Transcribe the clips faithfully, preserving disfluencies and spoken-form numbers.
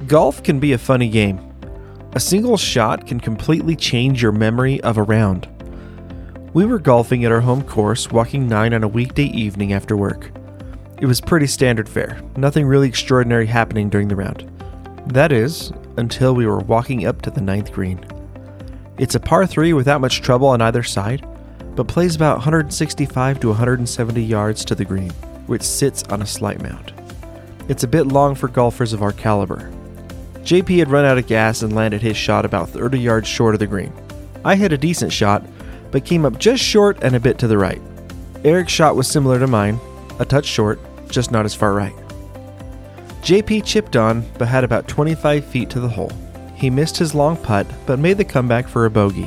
Golf can be a funny game. A single shot can completely change your memory of a round. We were golfing at our home course, walking nine on a weekday evening after work. It was pretty standard fare, nothing really extraordinary happening during the round. That is, until we were walking up to the ninth green. It's a par three without much trouble on either side, but plays about one sixty-five to one seventy yards to the green, which sits on a slight mound. It's a bit long for golfers of our caliber. J P had run out of gas and landed his shot about thirty yards short of the green. I hit a decent shot, but came up just short and a bit to the right. Eric's shot was similar to mine, a touch short, just not as far right. J P chipped on, but had about twenty-five feet to the hole. He missed his long putt, but made the comeback for a bogey.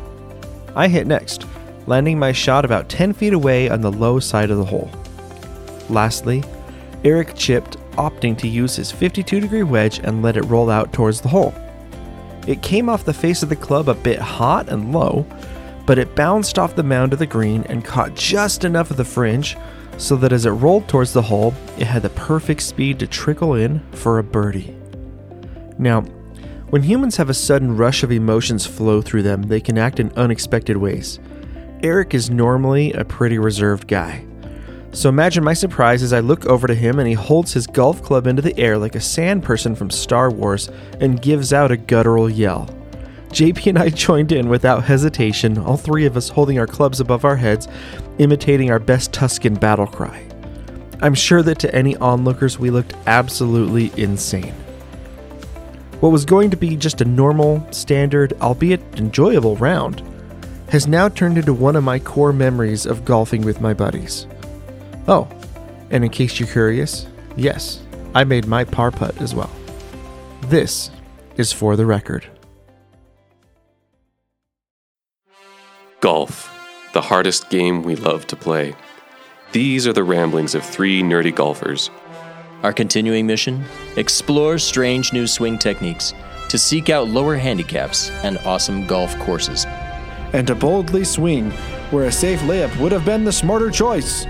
I hit next, landing my shot about ten feet away on the low side of the hole. Lastly, Eric chipped, opting to use his fifty-two degree wedge and let it roll out towards the hole. It came off the face of the club a bit hot and low, but it bounced off the mound of the green and caught just enough of the fringe so that as it rolled towards the hole, it had the perfect speed to trickle in for a birdie. Now, when humans have a sudden rush of emotions flow through them, they can act in unexpected ways. Eric is normally a pretty reserved guy. So imagine my surprise as I look over to him and he holds his golf club into the air like a sand person from Star Wars and gives out a guttural yell. J P and I joined in without hesitation, all three of us holding our clubs above our heads, imitating our best Tuscan battle cry. I'm sure that to any onlookers we looked absolutely insane. What was going to be just a normal, standard, albeit enjoyable round has now turned into one of my core memories of golfing with my buddies. Oh, and in case you're curious, yes, I made my par putt as well. This is For the Record. Golf, the hardest game we love to play. These are the ramblings of three nerdy golfers. Our continuing mission? Explore strange new swing techniques to seek out lower handicaps and awesome golf courses. And to boldly swing where a safe layup would have been the smarter choice.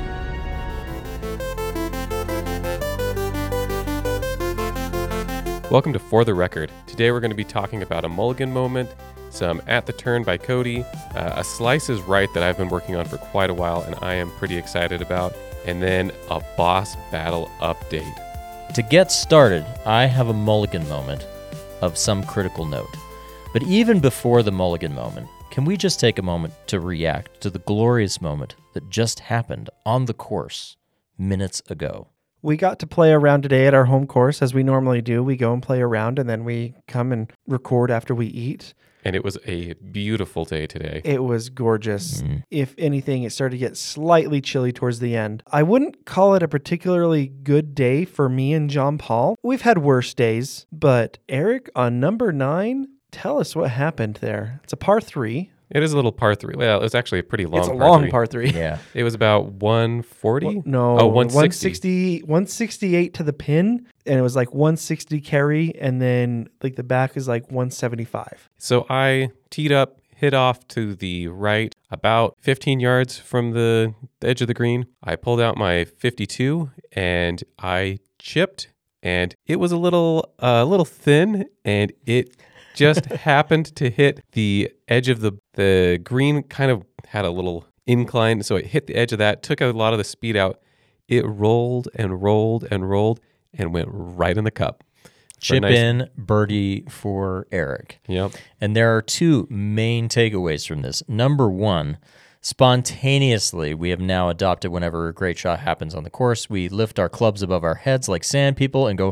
Welcome to For the Record. Today we're going to be talking about a mulligan moment, some At the Turn by Cody, uh, a Slice is Right that I've been working on for quite a while and I am pretty excited about, and then a boss battle update. To get started, I have a mulligan moment of some critical note. But even before the mulligan moment, can we just take a moment to react to the glorious moment that just happened on the course minutes ago? We got to play around today at our home course, as we normally do. We go and play around, and then we come and record after we eat. And it was a beautiful day today. It was gorgeous. Mm. If anything, it started to get slightly chilly towards the end. I wouldn't call it a particularly good day for me and John Paul. We've had worse days, but Eric on number nine, tell us what happened there. It's a par three. It is a little par three. Well, it was actually a pretty long It's a par long three. par three. Yeah. It was about one forty? Well, no, Oh, one sixty. one sixty-eight to the pin, and it was like one sixty carry, and then like the back is like one seventy-five. So I teed up, hit off to the right, about fifteen yards from the edge of the green. I pulled out my fifty-two, and I chipped, and it was a little, a uh, little thin, and it just happened to hit the edge of the the green. Kind of had a little incline, so it hit the edge of that, took a lot of the speed out. It rolled and rolled and rolled and went right in the cup. Chip nice, in birdie for Eric. Yep. And there are two main takeaways from this. Number one, spontaneously, we have now adopted whenever a great shot happens on the course, we lift our clubs above our heads like sand people and go,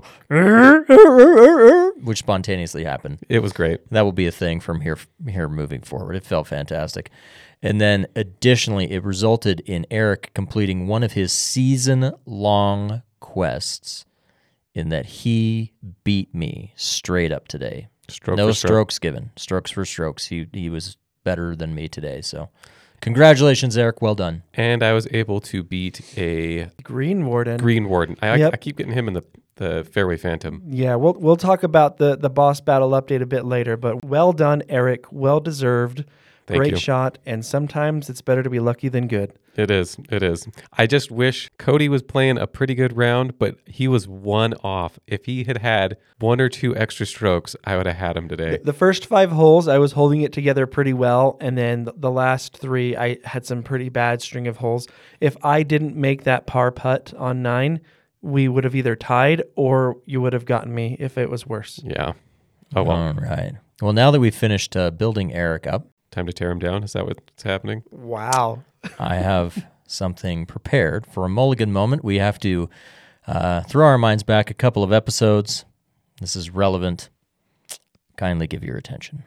which spontaneously happened. It was great. That will be a thing from here here moving forward. It felt fantastic. And then additionally, it resulted in Eric completing one of his season-long quests in that he beat me straight up today. Stroke no for stroke. strokes given. Strokes for strokes. He he was better than me today. So congratulations, Eric. Well done. And I was able to beat a Green Warden. Green Warden. I, Yep. I keep getting him in the, the Fairway Phantom. Yeah, we'll we'll talk about the, the boss battle update a bit later, but well done, Eric. Well deserved. Thank Great you. shot, and sometimes it's better to be lucky than good. It is. It is. I just wish Cody was playing a pretty good round, but he was one off. If he had had one or two extra strokes, I would have had him today. The first five holes, I was holding it together pretty well, and then the last three, I had some pretty bad string of holes. If I didn't make that par putt on nine, we would have either tied or you would have gotten me if it was worse. Yeah. Oh, well. All right. Well, now that we've finished uh, building Eric up, Time to tear him down? Is that what's happening? Wow. I have something prepared for a mulligan moment. We have to uh, throw our minds back a couple of episodes. This is relevant. Kindly give your attention.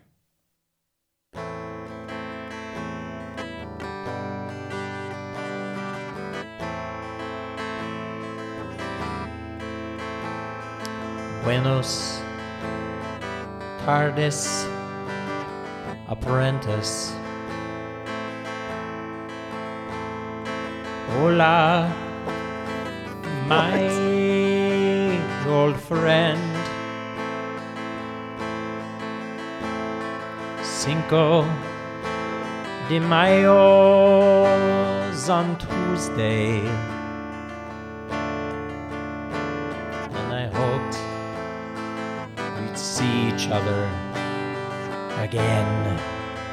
Buenos tardes, apprentice. Hola, my old friend. Cinco de Mayo's on Tuesday, and I hoped we'd see each other again.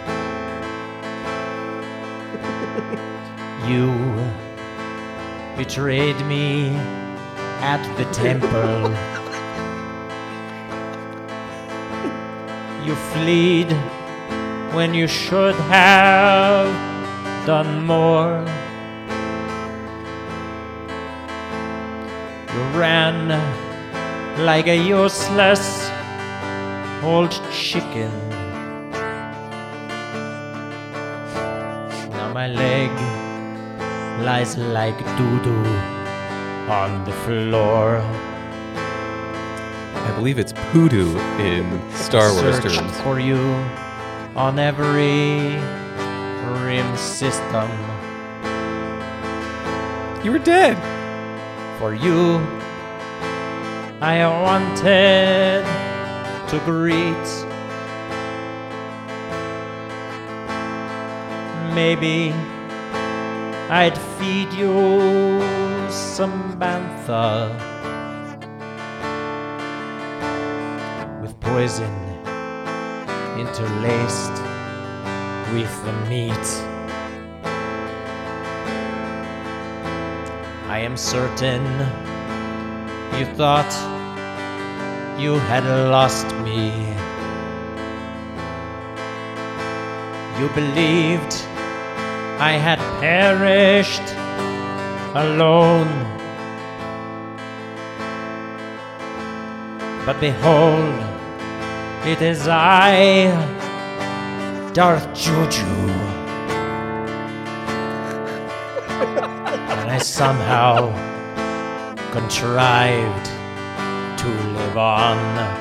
You betrayed me at the temple. You fled when you should have done more. You ran like a useless old chicken. Now my leg lies like doo-doo on the floor. I believe it's poodoo in Star Wars Searched terms. for you on every rim system. You were dead. For you, I wanted to greet. Maybe I'd feed you some bantha with poison interlaced with the meat. I am certain you thought you had lost me. You believed I had perished alone. But behold, it is I, Darth Juju. And I somehow contrived to live on.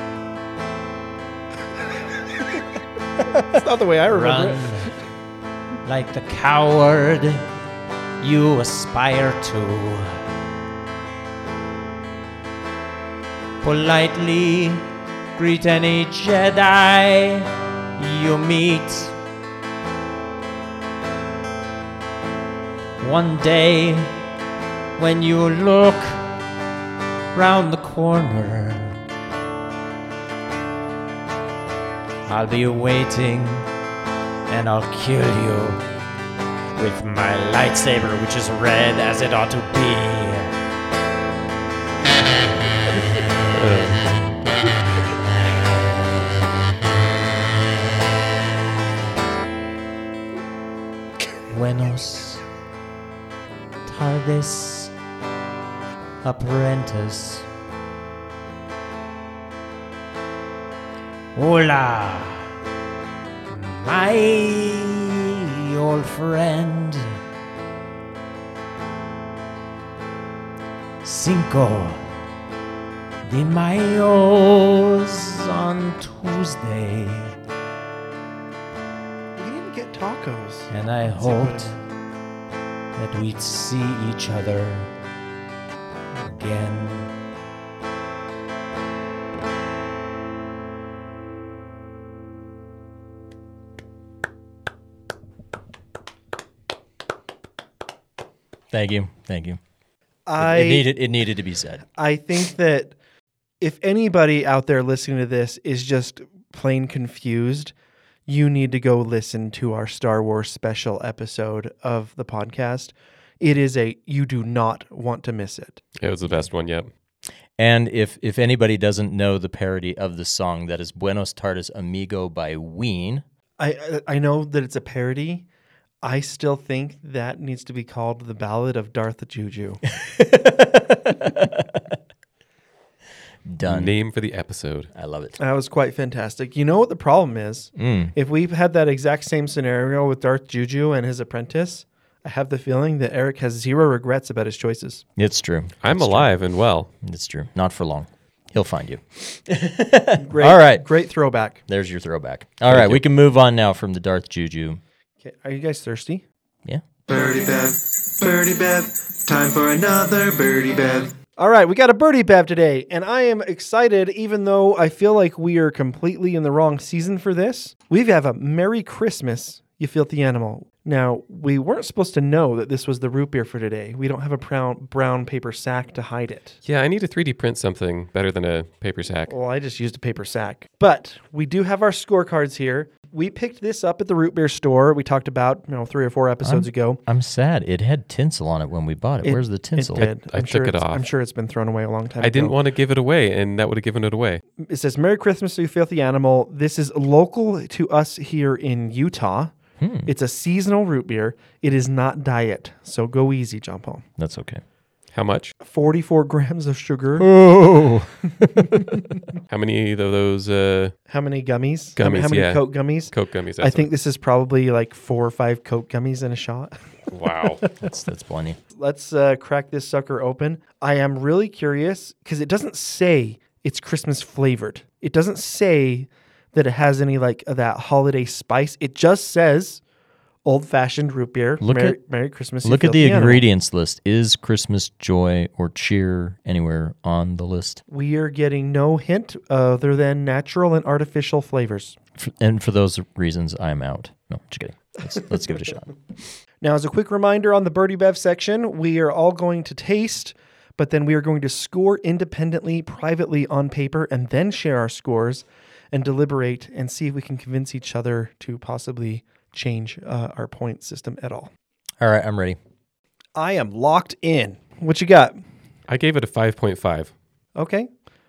That's not the way I remember Run it. like the coward you aspire to. Politely greet any Jedi you meet. One day, when you look round the corner, I'll be waiting and I'll kill you with my lightsaber, which is red as it ought to be. Buenos tardes, apprentice. Hola, my old friend. Cinco de Mayo's on Tuesday, We didn't get tacos. and I hoped that we'd see each other again. Thank you. Thank you. I it, it needed it needed to be said. I think that if anybody out there listening to this is just plain confused, you need to go listen to our Star Wars special episode of the podcast. It is a, you do not want to miss it. It was the best one yet. And if if anybody doesn't know the parody of the song, that is Buenos Tardes Amigo by Ween. I I know that it's a parody. I still think that needs to be called the Ballad of Darth Juju. Done. Name for the episode. I love it. That was quite fantastic. You know what the problem is? Mm. If we've had that exact same scenario with Darth Juju and his apprentice, I have the feeling that Eric has zero regrets about his choices. It's true. I'm It's alive and well. True. It's true. Not for long. He'll find you. Great, All right. Great throwback. There's your throwback. All right, you. we can move on now from the Darth Juju. Okay, are you guys thirsty? Yeah. Birdie Bev, Birdie Bev, time for another Birdie Bev. All right, we got a birdie bev today, and I am excited even though I feel like we are completely in the wrong season for this. We have a Merry Christmas, you filthy animal. Now, we weren't supposed to know that this was the root beer for today. We don't have a brown, brown paper sack to hide it. Yeah, I need to three D print something better than a paper sack. Well, I just used a paper sack. But we do have our scorecards here. We picked this up at the root beer store. We talked about, you know, three or four episodes I'm, ago. I'm sad. It had tinsel on it when we bought it. It- Where's the tinsel? It did. I I'm took sure it it's- off. I'm sure it's been thrown away a long time I ago. didn't want to give it away, and that would have given it away. It says, Merry Christmas to you, filthy animal. This is local to us here in Utah. Hmm. It's a seasonal root beer. It is not diet, so go easy, jump home. That's okay. How much? forty-four grams of sugar. Oh. How many of those uh, How many gummies? How- Gummies, How many yeah. Coke gummies? Coke gummies? I That's think this is probably like four or five Coke gummies in a shot. what- Wow. That's that's plenty. Let's uh, crack this sucker open. I am really curious because it doesn't say it's Christmas flavored. It doesn't say that it has any like of that holiday spice. It just says old fashioned root beer. Look Merry, at- Merry Christmas. you Look at the filthy animal. ingredients list. Is Christmas joy or cheer anywhere on the list? We are getting no hint other than natural and artificial flavors. F- And for those reasons, I'm out. No, just kidding. Let's, let's give it a shot. Now, as a quick reminder on the Birdie Bev section, we are all going to taste, but then we are going to score independently, privately on paper, and then share our scores and deliberate and see if we can convince each other to possibly change uh, our point system at all. All right, I'm ready. I am locked in. What you got? I gave it a five point five. Okay.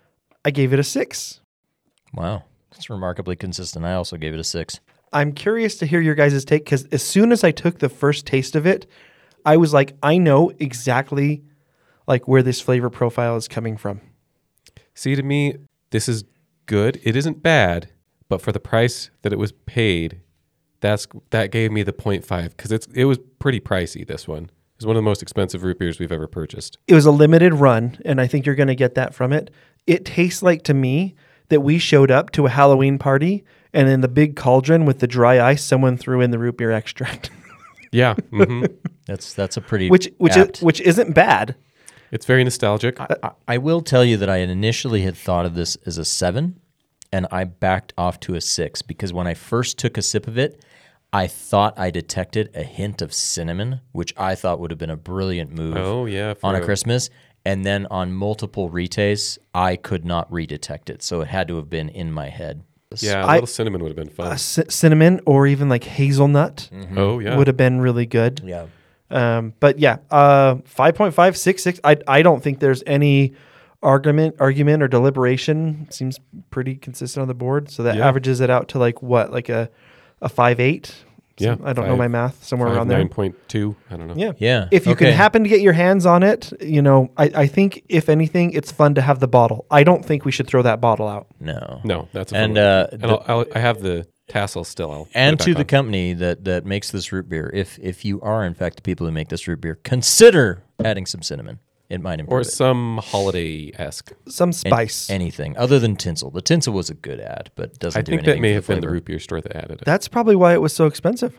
I gave it a six. Wow. That's remarkably consistent. I also gave it a six. I'm curious to hear your guys' take because as soon as I took the first taste of it, I was like, I know exactly like where this flavor profile is coming from. See, to me, this is good. It isn't bad, but for the price that it was paid, that's that gave me the point five because it's it was pretty pricey. This one is one of the most expensive root beers we've ever purchased. It was a limited run, and I think you're going to get that from it. It tastes like to me that we showed up to a Halloween party, and in the big cauldron with the dry ice, someone threw in the root beer extract, Yeah, hmm That's that's a pretty which which apt. is, which isn't bad. it's very nostalgic. I, I- I will tell you that I initially had thought of this as a seven, and I backed off to a six because when I first took a sip of it, I thought I detected a hint of cinnamon, which I thought would have been a brilliant move Oh yeah, for on a Christmas. And then on multiple retastes, I could not redetect it, so it had to have been in my head. Yeah, a I- little cinnamon would have been fun. Uh, c- cinnamon or even like hazelnut Oh yeah, would have been really good. Yeah. Um, but yeah, uh, five point five, six, six. I I don't think there's any argument, argument or deliberation. Seems pretty consistent on the board. So that Yeah. averages it out to like what, like a a five eight. Yeah, I don't know five- my math. Somewhere Five, around there. nine point two. I don't know. Yeah. Yeah. If you okay. can happen to get your hands on it, you know, I, I think if anything, it's fun to have the bottle. I don't think we should throw that bottle out. No. No, that's a And, fun one. uh, and I'll, I'll, I have the tassel still. I'll put And it back to the on. company that, that makes this root beer, if if you are in fact the people who make this root beer, consider adding some cinnamon. It might improve or it. some holiday esque. Some An- spice. anything other than tinsel. The tinsel was a good ad, but doesn't I do think anything that may for have the been the flavor. root beer store that added it. That's probably why it was so expensive.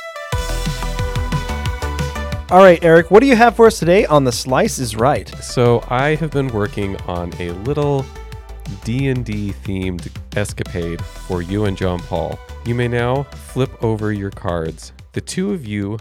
All right, Eric, what do you have for us today on The Slice is Right? So I have been working on a little D and D themed escapade for you and John Paul. You may now flip over your cards. The two of you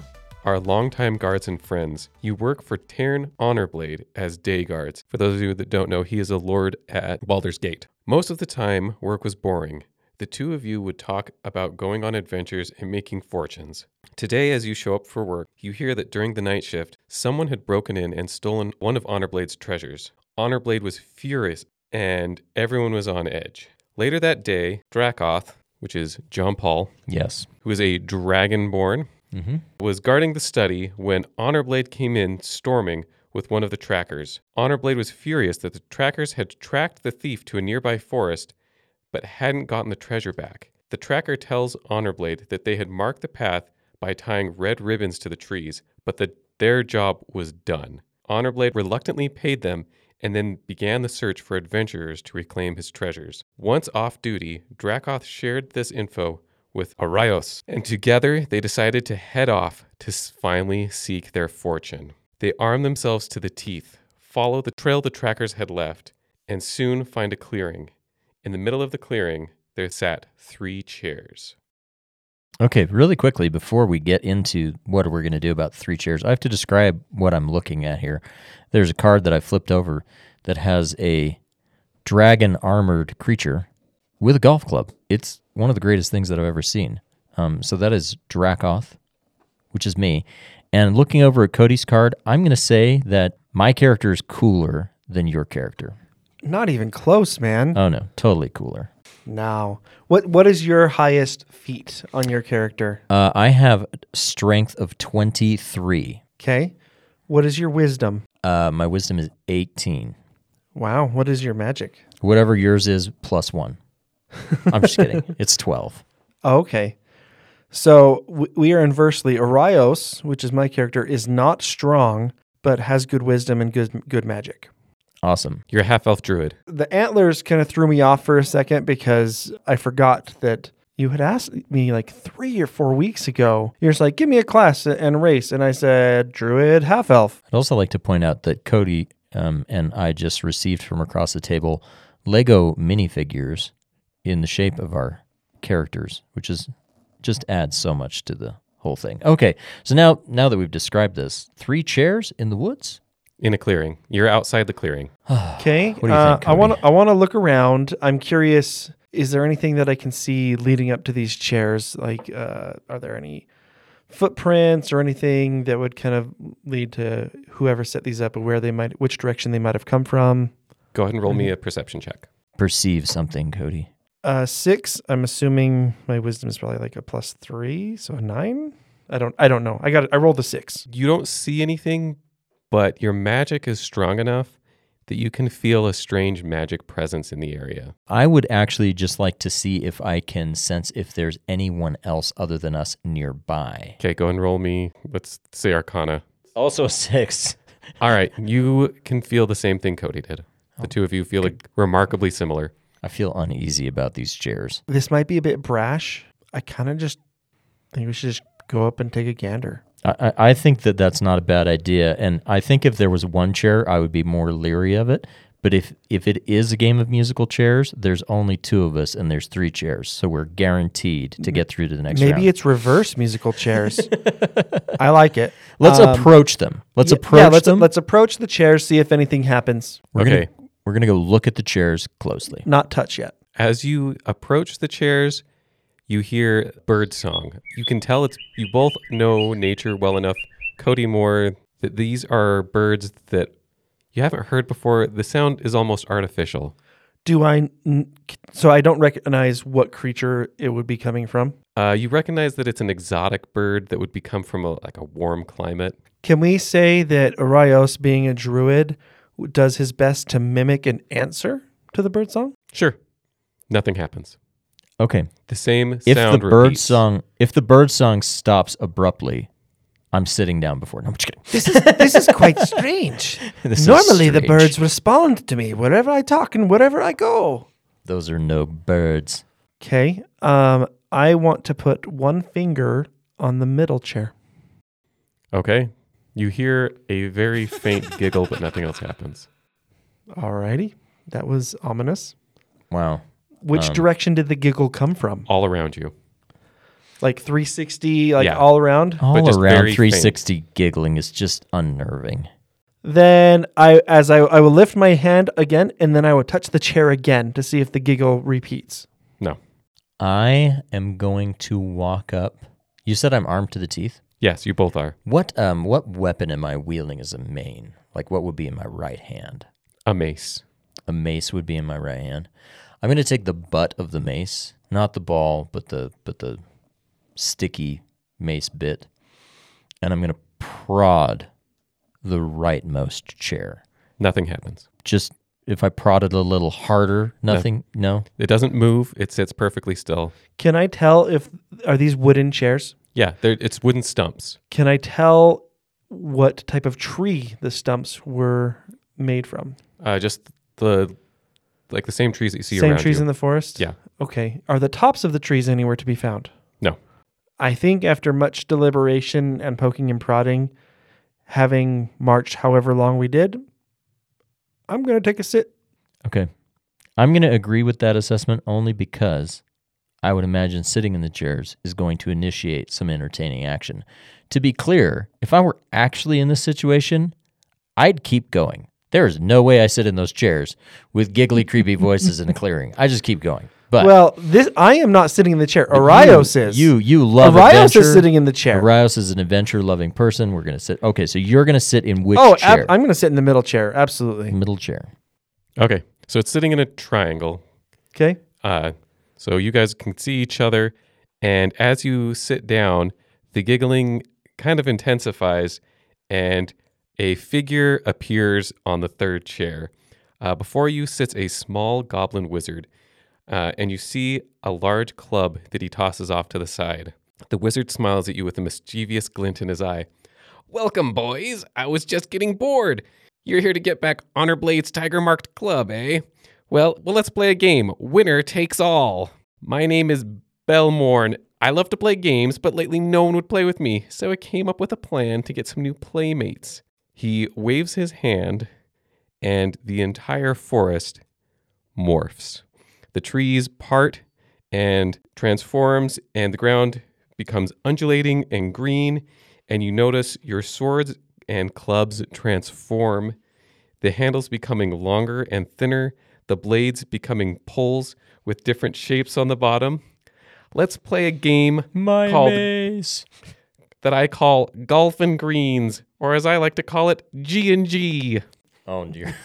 are longtime guards and friends. You work for Tarn Honorblade as day guards. For those of you that don't know, he is a lord at Baldur's Gate. Most of the time, work was boring. The two of you would talk about going on adventures and making fortunes. Today, as you show up for work, you hear that during the night shift, someone had broken in and stolen one of Honorblade's treasures. Honorblade was furious, and everyone was on edge. Later that day, Dracoth, which is John Paul, Yes. who is a dragonborn, Mm-hmm. was guarding the study when Honorblade came in storming with one of the trackers. Honorblade was furious that the trackers had tracked the thief to a nearby forest, but hadn't gotten the treasure back. The tracker tells Honorblade that they had marked the path by tying red ribbons to the trees, but that their job was done. Honorblade reluctantly paid them and then began the search for adventurers to reclaim his treasures. Once off duty, Dracoth shared this info with Araios, and together they decided to head off to finally seek their fortune. They armed themselves to the teeth, follow the trail the trackers had left, and soon find a clearing. In the middle of the clearing, there sat three chairs. Okay, really quickly, before we get into what we're going to do about three chairs, I have to describe what I'm looking at here. There's a card that I flipped over that has a dragon-armored creature with a golf club. It's one of the greatest things that I've ever seen. Um, so that is Dracoth, which is me. And looking over at Cody's card, I'm going to say that my character is cooler than your character. Not even close, man. Oh, no, totally cooler. Now, what what is your highest feat on your character? Uh, I have strength of twenty-three. Okay. What is your wisdom? Uh, my wisdom is eighteen. Wow. What is your magic? Whatever yours is, plus one. I'm just kidding. It's twelve. Oh, okay. So w- we are inversely. Araios, which is my character, is not strong, but has good wisdom and good good magic. Awesome. You're a half-elf druid. The antlers kind of threw me off for a second because I forgot that you had asked me like three or four weeks ago. You're just like, give me a class and a race. And I said, druid, half-elf. I'd also like to point out that Cody um, and I just received from across the table Lego minifigures in the shape of our characters, which is just adds so much to the whole thing. Okay, so now now that we've described this, three chairs in the woods? In a clearing. You're outside the clearing. Okay. What do you uh, think, I want Cody? to I want to look around. I'm curious, is there anything that I can see leading up to these chairs? Like, uh, are there any footprints or anything that would kind of lead to whoever set these up and where they might, which direction they might have come from? Go ahead and roll me a perception check. Perceive something, Cody. Uh, six. I'm assuming my wisdom is probably like a plus three, so a nine. I don't. I don't know. I got. I rolled a six. You don't see anything, but your magic is strong enough that you can feel a strange magic presence in the area. I would actually just like to see if I can sense if there's anyone else other than us nearby. Okay, go and roll me, let's say Arcana. Also a six. All right, you can feel the same thing Cody did. The two of you feel like remarkably similar. I feel uneasy about these chairs. This might be a bit brash. I kind of just think we should just go up and take a gander. I, I think that that's not a bad idea, and I think if there was one chair, I would be more leery of it. But if, if it is a game of musical chairs, there's only two of us, and there's three chairs, so we're guaranteed to get through to the next Maybe round. it's reverse musical chairs. I like it. Let's Um, approach them. Let's yeah, approach yeah, let's, them. Let's approach the chairs, see if anything happens. we're Okay. Gonna, we're going to go look at the chairs closely. Not touch yet. As you approach the chairs, you hear bird song. You can tell it's you both know nature well enough, Cody more, that these are birds that you haven't heard before. The sound is almost artificial. Do I? n- So I don't recognize what creature it would be coming from. Uh, you recognize that it's an exotic bird that would be come from a, like a warm climate. Can we say that Araios, being a druid, does his best to mimic an answer to the bird song? Sure, nothing happens. Okay. The same If sound the bird repeats. song if the bird song stops abruptly, I'm sitting down before. No, I'm just kidding. This is this is quite strange. This is Normally, the strange. birds respond to me wherever I talk and wherever I go. Those are no birds. Okay. Um, I want to put one finger on the middle chair. Okay. You hear a very faint giggle, but nothing else happens. Alrighty. That was ominous. Wow. Which Um, direction did the giggle come from? All around you. Like three sixty, like Yeah. all around. All just around very three sixty giggling is just unnerving. Then I, as I, I will lift my hand again, and then I will touch the chair again to see if the giggle repeats. No. I am going to walk up. You said I'm armed to the teeth? Yes, you both are. What um what weapon am I wielding as a main? Like what would be in my right hand? A mace. A mace would be in my right hand. I'm going to take the butt of the mace, not the ball, but the but the sticky mace bit, and I'm going to prod the rightmost chair. Nothing happens. Just if I prodded a little harder, nothing. No. It doesn't move. It sits perfectly still. Can I tell if, are these wooden chairs? Yeah, they're- it's wooden stumps. Can I tell what type of tree the stumps were made from? Uh, just the like the same trees that you see Same around trees you. in the forest? Yeah. Okay. Are the tops of the trees anywhere to be found? No. I think after much deliberation and poking and prodding, having marched however long we did, I'm going to take a sit. Okay. I'm going to agree with that assessment only because I would imagine sitting in the chairs is going to initiate some entertaining action. To be clear, if I were actually in this situation, I'd keep going. There is no way I sit in those chairs with giggly, creepy voices in a clearing. I just keep going. But Well, this I am not sitting in the chair. Arios is. You you love Arios adventure. is sitting in the chair. Arios is an adventure-loving person. We're going to sit. Okay, so you're going to sit in which oh, chair? ab- I'm going to sit in the middle chair. Absolutely. Middle chair. Okay, so it's sitting in a triangle. Okay. Uh, so you guys can see each other, and as you sit down, the giggling kind of intensifies, and a figure appears on the third chair. Uh, before you sits a small goblin wizard, uh, and you see a large club that he tosses off to the side. The wizard smiles at you with a mischievous glint in his eye. Welcome, boys. I was just getting bored. You're here to get back Honor Blade's tiger-marked club, eh? Well, well, let's play a game. Winner takes all. My name is Belmorn. I love to play games, but lately no one would play with me, so I came up with a plan to get some new playmates. He waves his hand, and the entire forest morphs. The trees part and transforms, and the ground becomes undulating and green, and you notice your swords and clubs transform, the handles becoming longer and thinner, the blades becoming poles with different shapes on the bottom. Let's play a game My called mace. that I call Golf and Greens, or as I like to call it, G and G. Oh dear.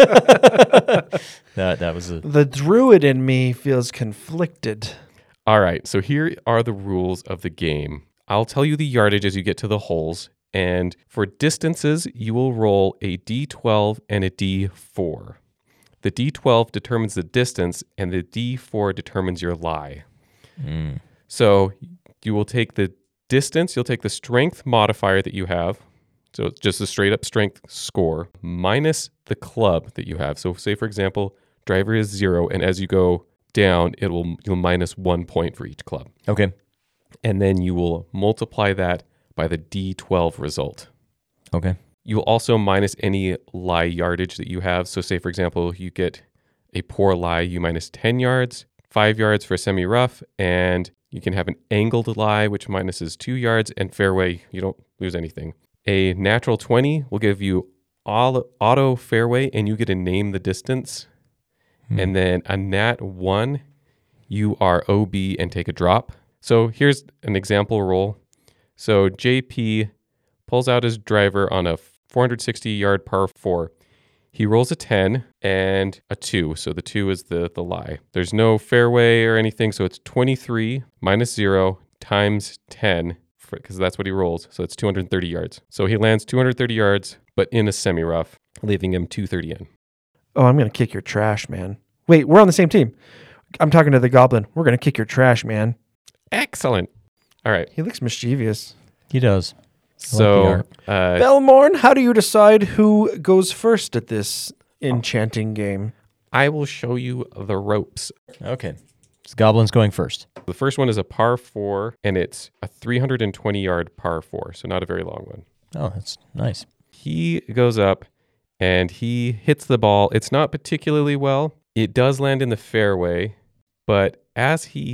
that that was a The druid in me feels conflicted. All right, so here are the rules of the game. I'll tell you the yardage as you get to the holes, and for distances, you will roll a d twelve and a d four. The d twelve determines the distance, and the d four determines your lie. mm. So you will take the distance, you'll take the strength modifier that you have, so it's just a straight up strength score, minus the club that you have. So say, for example, driver is zero, and as you go down, it will you'll minus one point for each club. Okay. And then you will multiply that by the d twelve result. Okay. You will also minus any lie yardage that you have. So say, for example, you get a poor lie, you minus ten yards, five yards for semi-rough, and you can have an angled lie, which minuses two yards, and fairway, you don't lose anything. A natural twenty will give you all auto fairway, and you get to name the distance. Hmm. And then a nat one, you are O B and take a drop. So here's an example roll. So J P pulls out his driver on a four hundred sixty yard par four. He rolls a ten and a two. So the two is the, the lie. There's no fairway or anything. So it's twenty-three minus zero times ten, because that's what he rolls. So it's two hundred thirty yards. So he lands two hundred thirty yards, but in a semi-rough, leaving him two thirty in. Oh, I'm going to kick your trash, man. Wait, we're on the same team. I'm talking to the goblin. We're going to kick your trash, man. Excellent. All right. He looks mischievous. He does. So, art. uh, Belmorn, how do you decide who goes first at this enchanting game? I will show you the ropes. Okay. So Goblin's going first. The first one is a par four, and it's a three hundred twenty yard par four, so not a very long one. Oh, that's nice. He goes up and he hits the ball. It's not particularly well. It does land in the fairway, but as he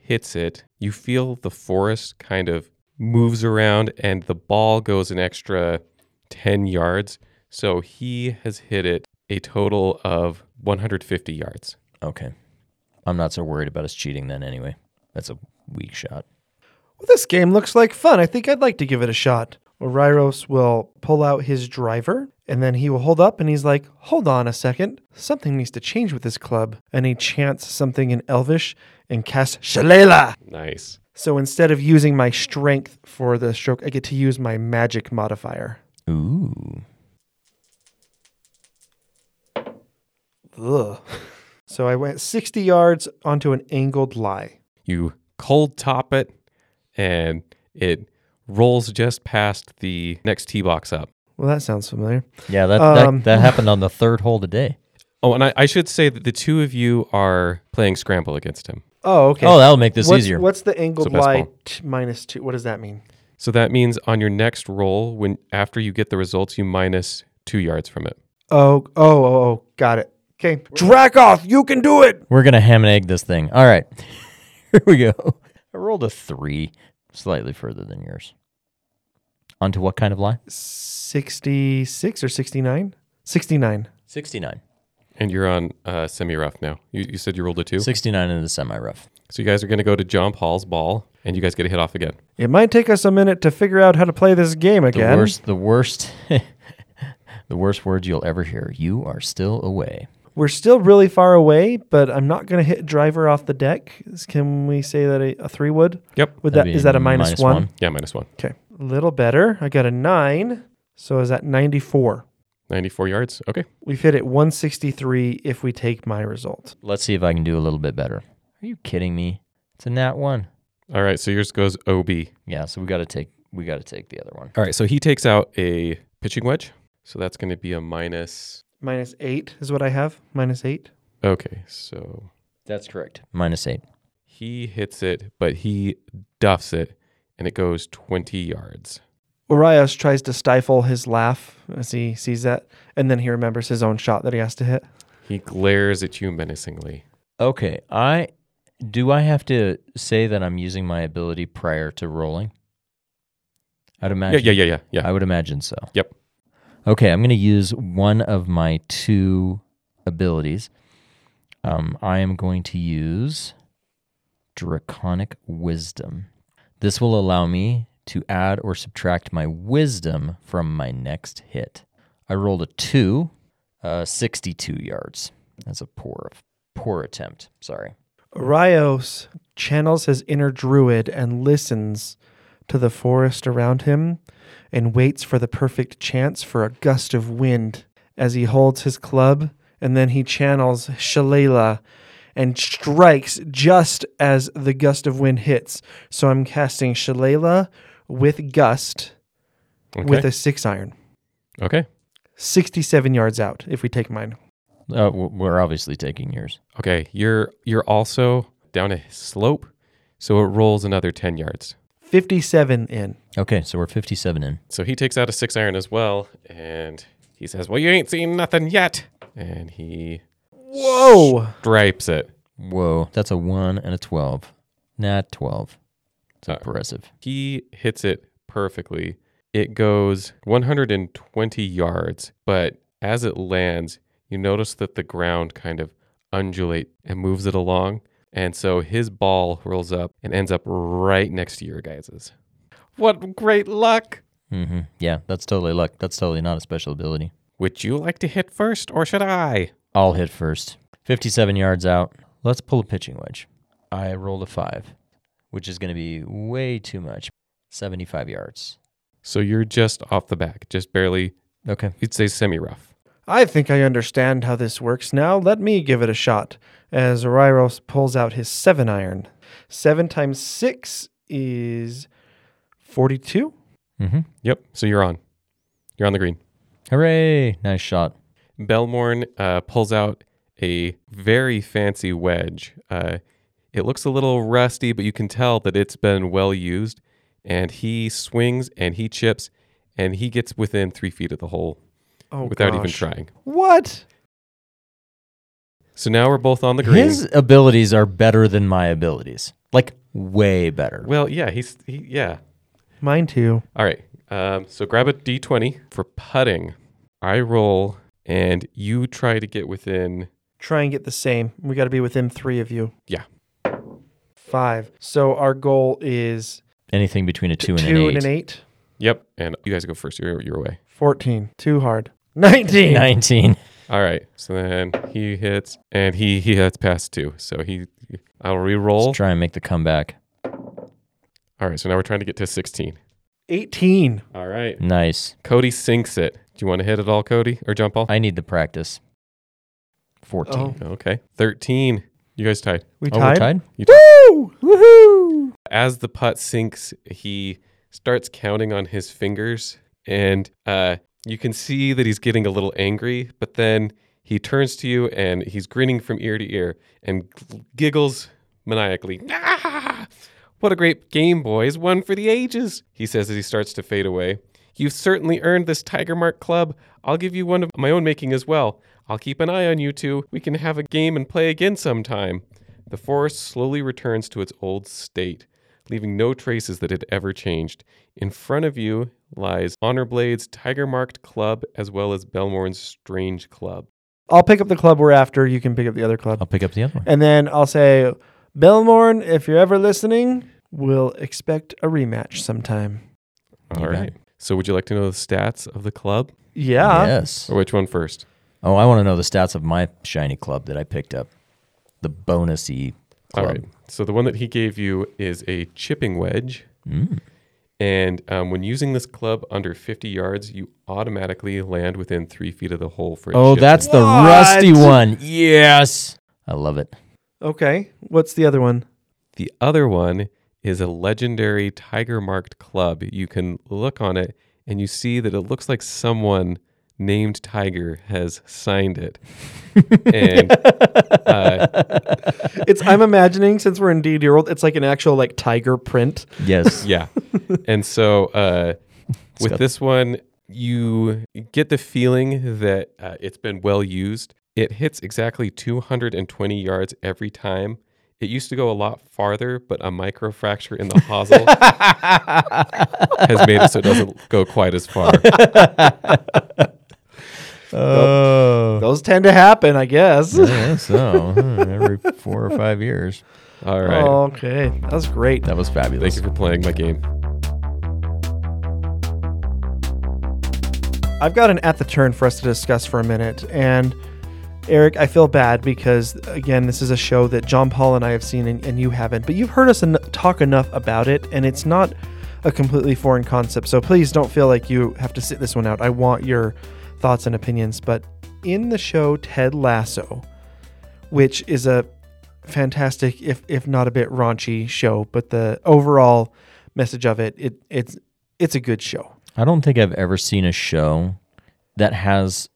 hits it, you feel the forest kind of moves around and the ball goes an extra ten yards. So he has hit it a total of one hundred fifty yards. Okay. I'm not so worried about us cheating then anyway. That's a weak shot. Well, this game looks like fun. I think I'd like to give it a shot. Orairos will pull out his driver, and then he will hold up, and he's like, hold on a second. Something needs to change with this club. And he chants something in Elvish and casts Shillelagh. Nice. So instead of using my strength for the stroke, I get to use my magic modifier. Ooh. Ugh. So I went sixty yards onto an angled lie. You cold top it, and it rolls just past the next tee box up. Well, that sounds familiar. Yeah, that, Um, that, that happened on the third hole today. Oh, and I, I should say that the two of you are playing scramble against him. Oh, okay. Oh, that'll make this what's, easier. What's the angled So best lie ball. t- minus two? What does that mean? So that means on your next roll, when after you get the results, you minus two yards from it. Oh, oh, oh, oh, got it. Okay. Dracoth, you can do it. We're going to ham and egg this thing. All right. Here we go. I rolled a three, slightly further than yours. Onto what kind of lie? sixty-six or sixty-nine? sixty-nine. sixty-nine. And you're on uh, semi-rough now. You, you said you rolled a two? sixty-nine in the semi-rough. So you guys are going to go to John Paul's ball, and you guys get a hit off again. It might take us a minute to figure out how to play this game The again. worst, the worst, the worst words you'll ever hear. You are still away. We're still really far away, but I'm not going to hit driver off the deck. Can we say that a, a three would? Yep. Would That'd that be is that a minus minus one? one. Yeah, minus one. Okay, a little better. I got a nine, so is that ninety-four? ninety-four yards. Okay. We've hit it one sixty-three if we take my result. Let's see if I can do a little bit better. Are you kidding me? It's a nat one. All right, so yours goes O B. Yeah, so we got to take we got to take the other one. All right, so he takes out a pitching wedge. So that's going to be a minus. Minus eight is what I have. Minus eight. Okay, so That's correct. Minus eight. he hits it, but he duffs it, and it goes twenty yards. Oraios tries to stifle his laugh as he sees that, and then he remembers his own shot that he has to hit. He glares at you menacingly. Okay, I do I have to say that I'm using my ability prior to rolling? I'd Yeah, imagine. yeah, yeah, yeah, yeah. I would imagine so. Yep. Okay, I'm going to use one of my two abilities. Um, I am going to use Draconic Wisdom. This will allow me to add or subtract my wisdom from my next hit. I rolled a two, uh, sixty-two yards. That's a poor, poor attempt. Sorry. Oraios channels his inner druid and listens to the forest around him and waits for the perfect chance for a gust of wind as he holds his club, and then he channels Shillelagh and strikes just as the gust of wind hits. So I'm casting Shillelagh with gust Okay. with a six iron. Okay. sixty-seven yards out if we take mine. Uh, w- we're obviously taking yours. Okay. You're you're also down a slope, so it rolls another ten yards. fifty-seven in. Okay, so we're fifty-seven in. So he takes out a six iron as well, and he says, "Well, you ain't seen nothing yet," and he Whoa! stripes it. Whoa, that's a one and a twelve. Nat twelve. It's Uh, impressive. He hits it perfectly. It goes one hundred twenty yards, but as it lands, you notice that the ground kind of undulate and moves it along. And so his ball rolls up and ends up right next to your guys's. What great luck! Mm-hmm. Yeah, that's totally luck. That's totally not a special ability. Would you like to hit first, or should I? I'll hit first. fifty-seven yards out. Let's pull a pitching wedge. I rolled a five, which is going to be way too much. seventy-five yards. So you're just off the back, just barely, Okay. you'd say semi-rough. I think I understand how this works now. Let me give it a shot. As Orairos pulls out his seven iron. Seven times six is forty-two. Mm-hmm. Yep, so you're on. You're on the green. Hooray! Nice shot. Belmorn uh, pulls out a very fancy wedge. Uh, it looks a little rusty, but you can tell that it's been well used. And he swings and he chips and he gets within three feet of the hole Oh, without even gosh. trying. What? So now we're both on the green. His abilities are better than my abilities. Like, way better. Well, yeah, he's he, yeah. Mine too. All right. Um, so grab a d twenty for putting. I roll, and you try to get within. Try and get the same. We got to be within three of you. Yeah. Five. So our goal is Anything between a two and two an eight. and an eight. Yep. And you guys go first. You're you're away. fourteen. Too hard. nineteen. nineteen. All right. So then he hits, and he he hits past two. So he, I'll re-roll. Let's try and make the comeback. All right. So now we're trying to get to sixteen. eighteen. All right. Nice. Cody sinks it. Do you want to hit it all, Cody, or jump ball? I need the practice. fourteen. Oh. Okay. thirteen. You guys tied. We Oh, we're tied? tied? You tied. Woo! Woohoo! As the putt sinks, he starts counting on his fingers, and uh, you can see that he's getting a little angry, but then he turns to you and he's grinning from ear to ear and g- giggles maniacally. Ah! What a great game, boys. One for the ages, he says as he starts to fade away. You've certainly earned this Tiger Mark club. I'll give you one of my own making as well. I'll keep an eye on you two. We can have a game and play again sometime. The forest slowly returns to its old state, leaving no traces that had ever changed. In front of you lies Honorblade's tiger-marked club as well as Belmorn's strange club. I'll pick up the club we're after. You can pick up the other club. I'll pick up the other one. And then I'll say, Belmorn, if you're ever listening, we'll expect a rematch sometime. All You right. bet. So would you like to know the stats of the club? Yeah. Yes. Or which one first? Oh, I want to know the stats of my shiny club that I picked up. The bonusy club. All right. So the one that he gave you is a chipping wedge. Mm. And um, when using this club under fifty yards, you automatically land within three feet of the hole for a Oh, chip. that's the What? rusty one. Yes. I love it. Okay. What's the other one? The other one is a legendary tiger-marked club. You can look on it, and you see that it looks like someone named Tiger has signed it. and uh, It's I'm imagining, since we're in D and D world, it's like an actual like tiger print. Yes. yeah. And so uh, with got- this one, you get the feeling that uh, it's been well used. It hits exactly two hundred twenty yards every time. It used to go a lot farther, but a microfracture in the hosel has made it so it doesn't go quite as far. Oh. Those tend to happen, I guess. Yeah, so hmm, every four or five years. All right. Okay. That was great. That was fabulous. Thank you for playing my game. I've got an at the turn for us to discuss for a minute. And Eric, I feel bad because, again, this is a show that John Paul and I have seen and, and you haven't. But you've heard us en- talk enough about it, and it's not a completely foreign concept. So please don't feel like you have to sit this one out. I want your thoughts and opinions. But in the show Ted Lasso, which is a fantastic, if if not a bit raunchy show, but the overall message of it, it it's it's a good show. I don't think I've ever seen a show that has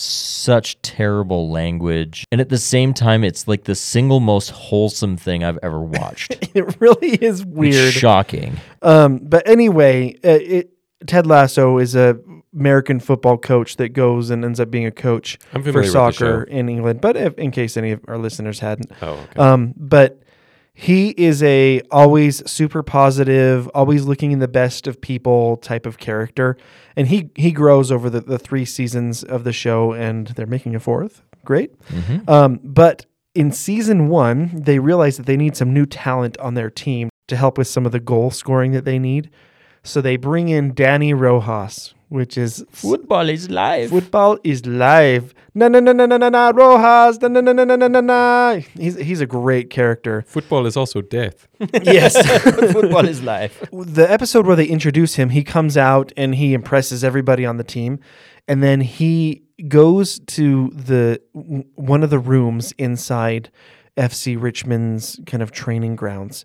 such terrible language, and at the same time, it's like the single most wholesome thing I've ever watched. It really is It's weird. shocking. Um, but anyway, uh, it, Ted Lasso is a American football coach that goes and ends up being a coach I'm for familiar with the soccer show. in England. But if, in case any of our listeners hadn't, Oh, okay. um, but he is a always super positive, always looking in the best of people type of character, and he he grows over the, the three seasons of the show, and they're making a fourth. Great, Mm-hmm. um, but in season one, they realize that they need some new talent on their team to help with some of the goal scoring that they need. So they bring in Danny Rojas, which is Football is life. football is live. Na na na na na na na Rojas. Na na na na na na na na. He's he's a great character. Football is also death. Yes. Football is life. The episode where they introduce him, he comes out and he impresses everybody on the team, and then he goes to the one of the rooms inside F C Richmond's kind of training grounds.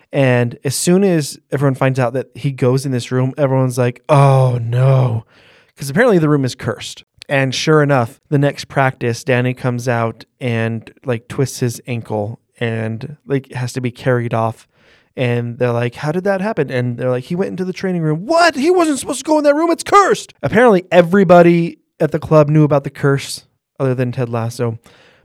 And as soon as everyone finds out that he goes in this room, everyone's like, "Oh no," because apparently the room is cursed. And sure enough, the next practice, Danny comes out and like twists his ankle and like has to be carried off. And they're like, "How did that happen?" And they're like, "He went into the training room." What? He wasn't supposed to go in that room. It's cursed. Apparently, everybody at the club knew about the curse other than Ted Lasso.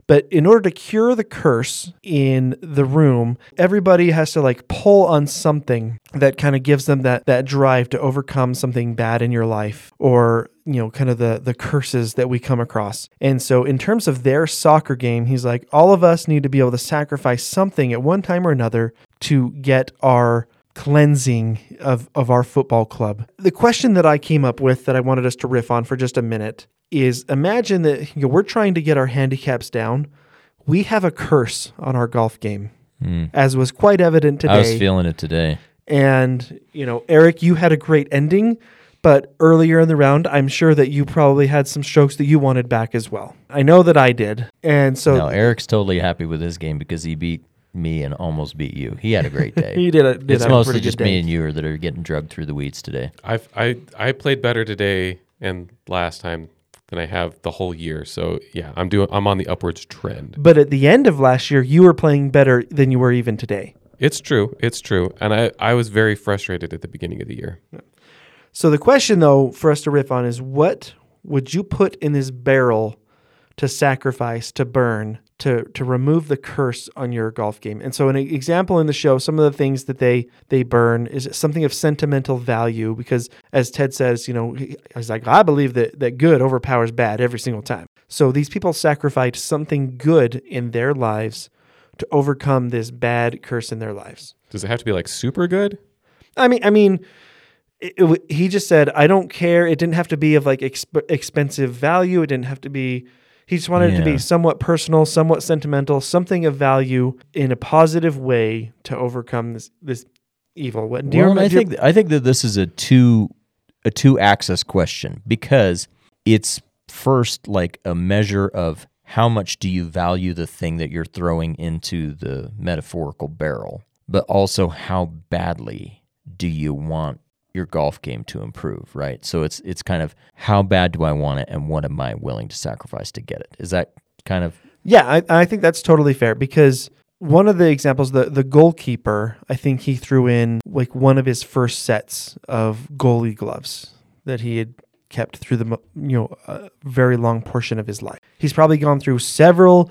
But in order to cure the curse in the room, everybody has to like pull on something that kind of gives them that that drive to overcome something bad in your life, or you know, kind of the the curses that we come across. And so in terms of their soccer game, he's like, all of us need to be able to sacrifice something at one time or another to get our cleansing of, of our football club. The question that I came up with that I wanted us to riff on for just a minute is, imagine that, you know, we're trying to get our handicaps down. We have a curse on our golf game, mm. as was quite evident today. I was feeling it today. And, you know, Eric, you had a great ending, but earlier in the round, I'm sure that you probably had some strokes that you wanted back as well. I know that I did. And so no, Eric's totally happy with his game because he beat me and almost beat you. He had a great day. he did. A, did it's have mostly a just good me day. and you that are getting drugged through the weeds today. I've, I I played better today and last time than I have the whole year. So yeah, I'm doing. I'm on the upwards trend. But at the end of last year, you were playing better than you were even today. It's true. It's true. And I, I was very frustrated at the beginning of the year. Yeah. So the question, though, for us to riff on is, what would you put in this barrel to sacrifice, to burn, to to remove the curse on your golf game? And so an example in the show, some of the things that they they burn is something of sentimental value, because as Ted says, you know, he, I was like, I believe that, that good overpowers bad every single time. So these people sacrificed something good in their lives to overcome this bad curse in their lives. Does it have to be like super good? I mean, I mean, it, it, he just said, I don't care. It didn't have to be of like exp- expensive value. It didn't have to be. He just wanted yeah. it to be somewhat personal, somewhat sentimental, something of value in a positive way to overcome this this evil. What, do well, you remember, I think th- I think that this is a two a two axis question, because it's first like a measure of how much do you value the thing that you're throwing into the metaphorical barrel, but also how badly do you want your golf game to improve, right? So it's it's kind of how bad do I want it and what am I willing to sacrifice to get it? Is that kind of... Yeah, I, I think that's totally fair, because one of the examples, the, the goalkeeper, I think he threw in like one of his first sets of goalie gloves that he had kept through the you know a very long portion of his life. He's probably gone through several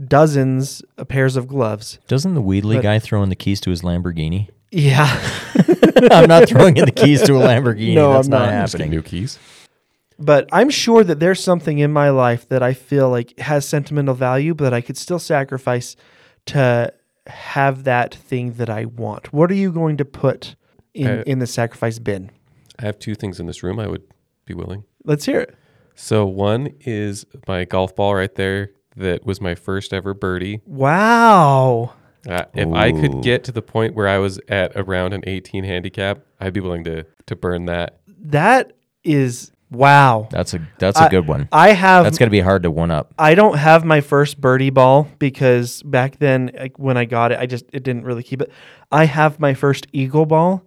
dozens of pairs of gloves. Doesn't the Wheatley but, guy throw in the keys to his Lamborghini? Yeah. I'm not throwing in the keys to a Lamborghini. No, That's I'm not, not. happening. New keys. But I'm sure that there's something in my life that I feel like has sentimental value, but I could still sacrifice to have that thing that I want. What are you going to put in, I, in the sacrifice bin? I have two things in this room I would be willing. Let's hear it. So one is my golf ball right there that was my first ever birdie. Wow. Uh, if Ooh. I could get to the point where I was at around an eighteen handicap, I'd be willing to to burn that. That is wow. That's a that's a I, good one. I have. That's gonna be hard to one up. I don't have my first birdie ball because back then, like, when I got it, I just it didn't really keep it. I have my first eagle ball.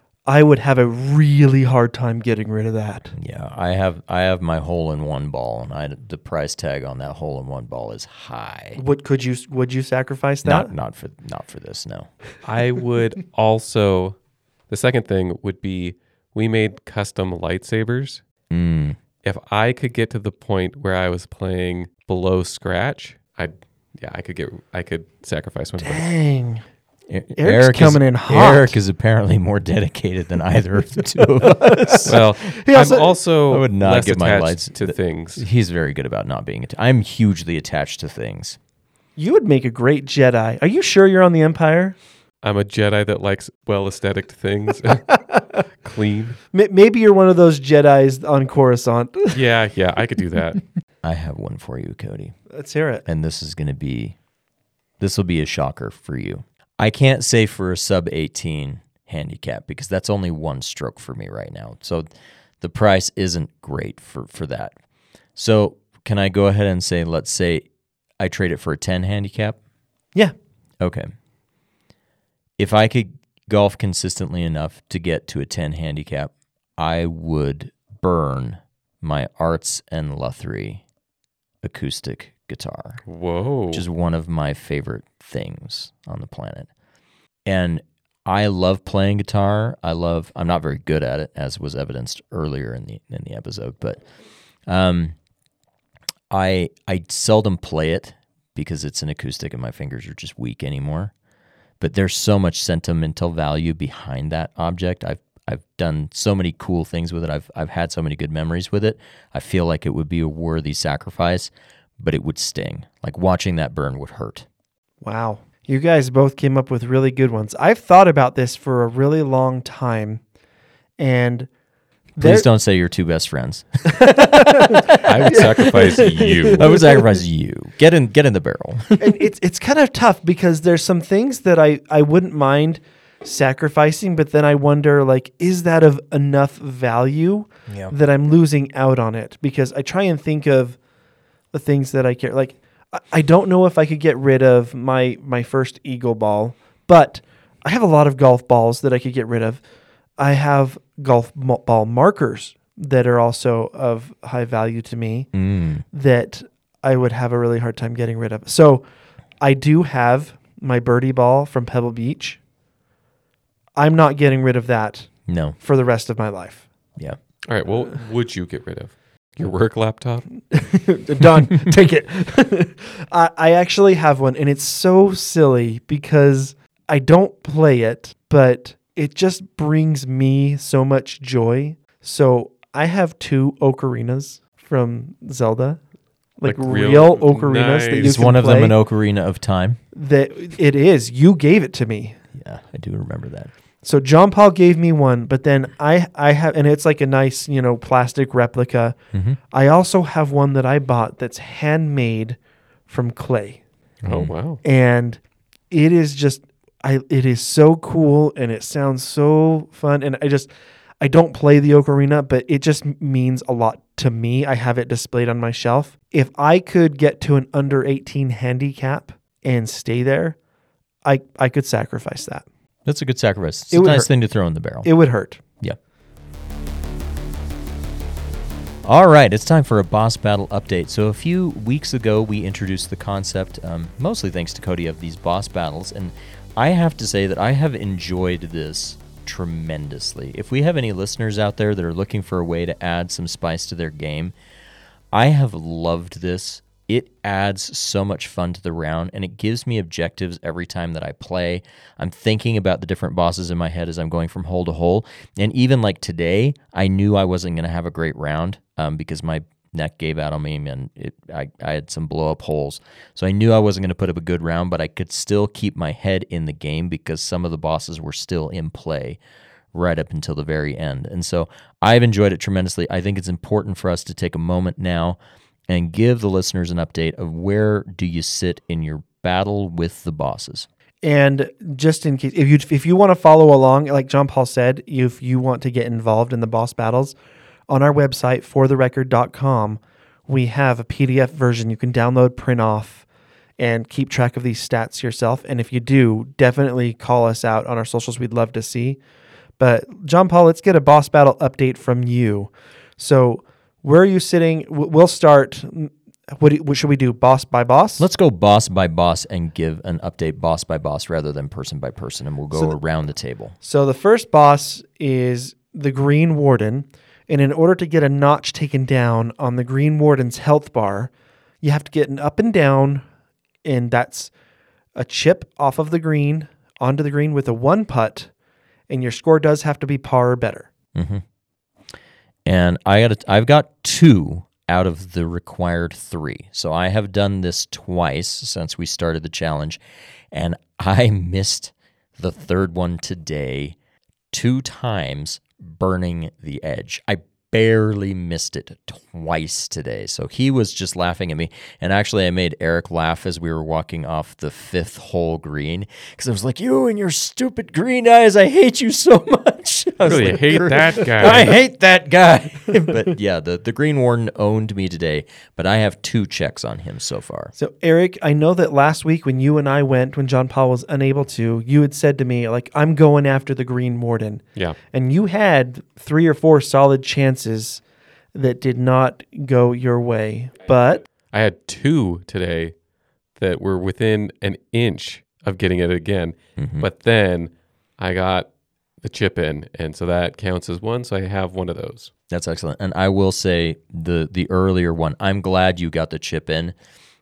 I would have a really hard time getting rid of that. Yeah, I have I have my hole in one ball, and I the price tag on that hole in one ball is high. What could you would you sacrifice that? Not not for not for this, no. I would also. The second thing would be we made custom lightsabers. Mm. If I could get to the point where I was playing below scratch, I'd yeah I could get I could sacrifice one. Dang. Eric's Eric coming is, in hot. Eric is apparently more dedicated than either of the two of us. Well, also, I'm also I would not less give my attached lights to things. He's very good about not being attached. I'm hugely attached to things. You would make a great Jedi. Are you sure you're on the Empire? I'm a Jedi that likes well aesthetic things, clean. Maybe you're one of those Jedis on Coruscant. Yeah, yeah, I could do that. I have one for you, Cody. Let's hear it. And this is going to be, this will be a shocker for you. I can't say for a sub eighteen handicap because that's only one stroke for me right now. So the price isn't great for, for that. So can I go ahead and say, let's say I trade it for a ten handicap? Yeah. Okay. If I could golf consistently enough to get to a ten handicap, I would burn my Arts and Luthrie acoustic guitar. Whoa. Which is one of my favorite things on the planet. And I love playing guitar. I love, I'm not very good at it, as was evidenced earlier in the in the episode, but um, I I seldom play it because it's an acoustic and my fingers are just weak anymore. But there's so much sentimental value behind that object. I've I've done so many cool things with it. I've I've had so many good memories with it. I feel like it would be a worthy sacrifice, but it would sting. Like watching that burn would hurt. Wow. You guys both came up with really good ones. I've thought about this for a really long time, and Please don't say you're two best friends. I would sacrifice you. I would sacrifice you. Get in get in the barrel. and it's it's kind of tough because there's some things that I, I wouldn't mind sacrificing, but then I wonder, like, is that of enough value Yeah. that I'm losing out on it? Because I try and think of the things that I care. Like, I, I don't know if I could get rid of my my first Eagle ball, but I have a lot of golf balls that I could get rid of. I have golf mo- ball markers that are also of high value to me Mm. that I would have a really hard time getting rid of. So I do have my birdie ball from Pebble Beach. I'm not getting rid of that No. for the rest of my life. Yeah. All right, well, what would you get rid of? Your work laptop? Done. Take it. I, I actually have one, and it's so silly because I don't play it, but it just brings me so much joy. So I have two ocarinas from Zelda, like, Like real, real- ocarinas that you nice. Is can one of them play. an Ocarina of Time? That it is. You gave it to me. Yeah, I do remember that. So John Paul gave me one, but then I I have, and it's like a nice, you know, plastic replica. Mm-hmm. I also have one that I bought that's handmade from clay, Oh, wow. and it is just I it is so cool, and it sounds so fun, and I just I don't play the ocarina, but it just means a lot to me. I have it displayed on my shelf. If I could get to an under eighteen handicap and stay there, I I could sacrifice that. That's a good sacrifice. It's It a would nice hurt. thing to throw in the barrel. It would hurt. Yeah. All right, it's time for a boss battle update. So a few weeks ago, we introduced the concept, um, mostly thanks to Cody, of these boss battles, and I have to say that I have enjoyed this tremendously. If we have any listeners out there that are looking for a way to add some spice to their game, I have loved this. It adds so much fun to the round, and it gives me objectives every time that I play. I'm thinking about the different bosses in my head as I'm going from hole to hole. And even like today, I knew I wasn't going to have a great round um, because my neck gave out on me, and it, I, I had some blow-up holes. So I knew I wasn't going to put up a good round, but I could still keep my head in the game because some of the bosses were still in play right up until the very end. And so I've enjoyed it tremendously. I think it's important for us to take a moment now and give the listeners an update of where do you sit in your battle with the bosses. And just in case, if you if you want to follow along, like John Paul said, if you want to get involved in the boss battles, on our website, for the record dot com, we have a P D F version you can download, print off, and keep track of these stats yourself. And if you do, definitely call us out on our socials. We'd love to see. But John Paul, let's get a boss battle update from you. So where are you sitting? W- We'll start. What, do, what should we do? Boss by boss? Let's go boss by boss and give an update boss by boss rather than person by person, and we'll go So the- around the table. So the first boss is the Green Warden. And in order to get a notch taken down on the Green Warden's health bar, you have to get an up and down, and that's a chip off of the green onto the green with a one putt, and your score does have to be par or better. Mm-hmm. And I got a, I've got two out of the required three. So I have done this twice since we started the challenge, and I missed the third one today two times, burning the edge. I barely missed it twice today. So he was just laughing at me. And actually, I made Eric laugh as we were walking off the fifth hole green because I was like, you and your stupid green eyes, I hate you so much. I was Really like, hate that guy. I hate that guy. But yeah, the, the Green Warden owned me today, but I have two checks on him so far. So, Eric, I know that last week when you and I went, when John Paul was unable to, you had said to me, like, I'm going after the Green Warden. Yeah. And you had three or four solid chances that did not go your way. But I had two today that were within an inch of getting it again. Mhm. But then I got the chip in, and so that counts as one. So I have one of those. That's excellent. And I will say the the earlier one, I'm glad you got the chip in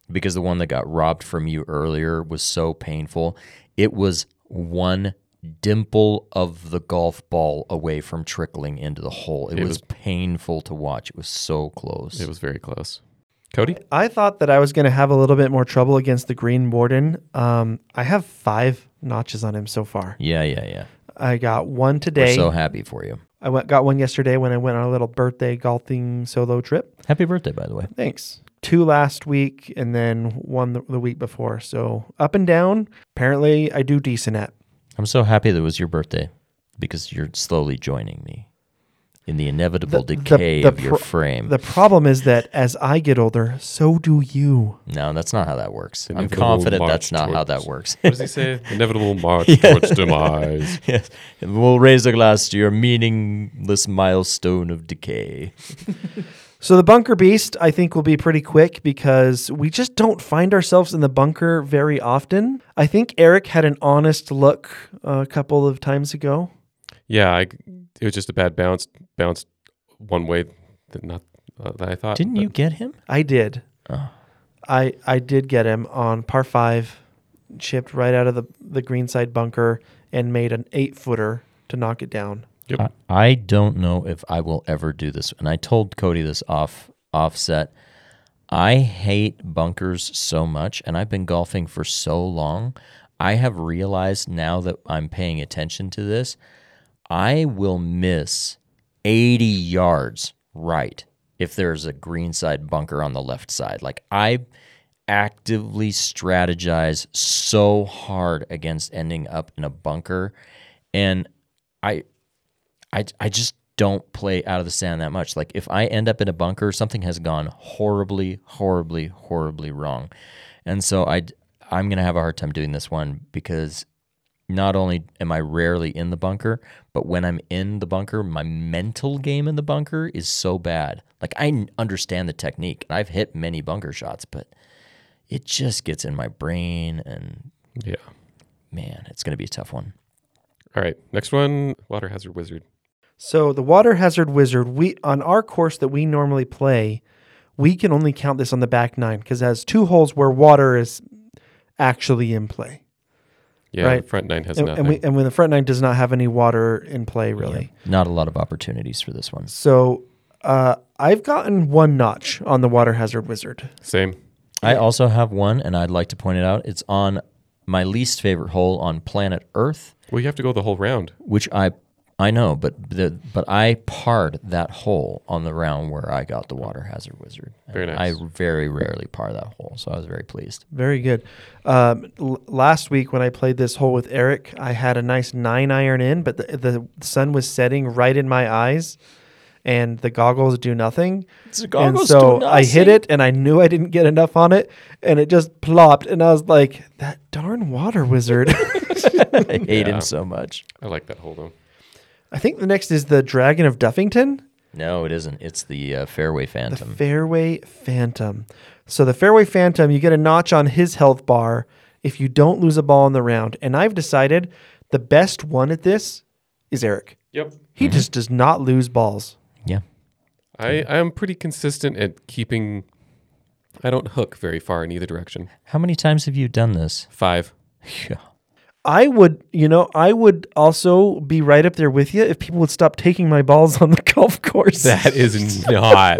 because the one that got robbed from you earlier was so painful. It was one dimple of the golf ball away from trickling into the hole. It, It was, was- painful to watch. It was so close. It was very close. Cody? I thought that I was going to have a little bit more trouble against the Green Warden. Um, I have five notches on him so far. yeah, yeah, yeah. I got one We're today. so happy for you. I went, got one yesterday when I went on a little birthday golfing solo trip. Happy birthday, by the way. Thanks. Two last week and then one the, the week before. So up and down. Apparently, I do decent at. I'm so happy that it was your birthday because you're slowly joining me in the inevitable The- the- decay the of your pro- frame. The problem is that as I get older, so do you. no, that's not how that works. I'm Inevitable confident march that's not how towards- that works. What does he say? Inevitable march Yeah. towards demise. Yes. And we'll raise a glass to your meaningless milestone of decay. So the bunker beast, I think, will be pretty quick because we just don't find ourselves in the bunker very often. I think Eric had an honest look uh, a couple of times ago. Yeah, I, it was just a bad bounce. Bounced one way that not uh, that I thought. Didn't but you get him? I did. Oh. I I did get him on par five, chipped right out of the, the green side bunker and made an eight footer to knock it down. Yep. I, I don't know if I will ever do this. And I told Cody this off offset. I hate bunkers so much, and I've been golfing for so long. I have realized now that I'm paying attention to this, I will miss eighty yards right if there's a greenside bunker on the left side. Like, I actively strategize so hard against ending up in a bunker, and I I, I just don't play out of the sand that much. Like, if I end up in a bunker, something has gone horribly, horribly, horribly wrong. And so I, I'm going to have a hard time doing this one because not only am I rarely in the bunker, but when I'm in the bunker, my mental game in the bunker is so bad. Like, I n- understand the technique, and I've hit many bunker shots, but it just gets in my brain, and Yeah. man, it's going to be a tough one. All right. Next one. Water hazard wizard. So the water hazard wizard, we on our course that we normally play, we can only count this on the back nine because it has two holes where water is actually in play. Yeah. Right. The front nine has And, nothing. and, we, and when the front nine does not have any water in play, really. Yeah, not a lot of opportunities for this one. So uh, I've gotten one notch on the water hazard wizard. Same. I also have one, and I'd like to point it out. It's on my least favorite hole on planet Earth, Well, you have to go the whole round. which I I know, but the but I parred that hole on the round where I got the water hazard wizard. Very And nice. I very rarely par that hole, so I was very pleased. Very good. Um, l- last week when I played this hole with Eric, I had a nice nine iron in, but the, the sun was setting right in my eyes, and the goggles do nothing. and so I hit it, and I knew I didn't get enough on it, and it just plopped, and I was like, "That darn water wizard." I hate Yeah. him so much. I like that hole though. I think the next is the Dragon of Duffington. No, it isn't. It's the uh, Fairway The Phantom. Fairway Phantom. So the Fairway Phantom, you get a notch on his health bar if you don't lose a ball in the round. And I've decided the best one at this is Eric. Yep. He just does not lose balls. yeah. I, I am pretty consistent at keeping. I don't hook very far in either direction. How many times have you done this? Five. Yeah. I would, you know, I would also be right up there with you if people would stop taking my balls on the golf course. That is not.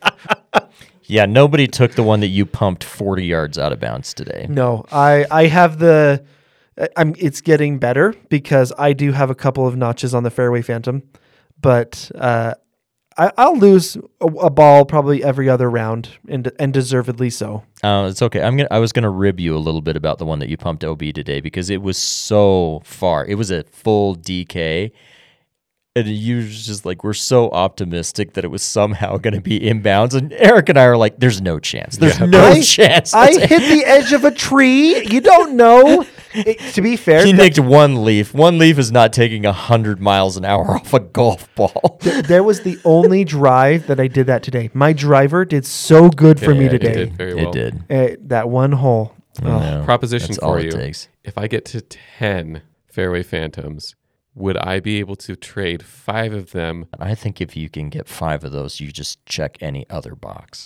Yeah, nobody took the one that you pumped forty yards out of bounds today. No, I I have the I- I'm it's getting better because I do have a couple of notches on the Fairway Phantom, but uh, I, I'll lose a, a ball probably every other round and and deservedly so. Uh, it's okay. I'm gonna. I was gonna rib you a little bit about the one that you pumped O B today because it was so far. It was a full D K, and you was just like we're so optimistic that it was somehow gonna be inbounds. And Eric and I are like, "There's no chance. There's Yeah. no I- chance." I That's- hit the edge of a tree. You don't know. It- to be fair, he th- nicked one leaf. One leaf is not taking a hundred miles an hour off a golf ball. there was the only drive that I did that today. My driver did so good for me Yeah, it It today. did very well. It did. Uh, that one hole. I Oh. know. Proposition That's for all you. it takes. If I get to ten Fairway Phantoms, would I be able to trade five of them? I think if you can get five of those, you just check any other box.